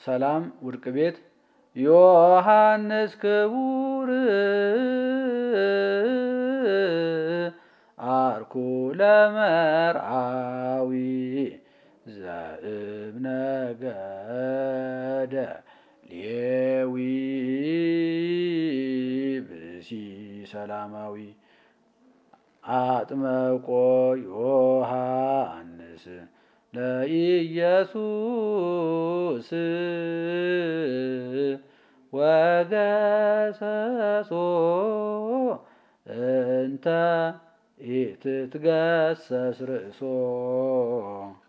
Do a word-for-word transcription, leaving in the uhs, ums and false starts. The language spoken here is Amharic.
ሰላም ውድቅ ቤት ዮሐንስ ክቡር አርኩ ለመርዓዊ ዘእብነገደ ሌዊ ብሲ ሰላማዊ አጥመቆ ዮሐንስ ለኢየሱስ ወገሰሶ እንተ ኢትትገሰስ ርእሶ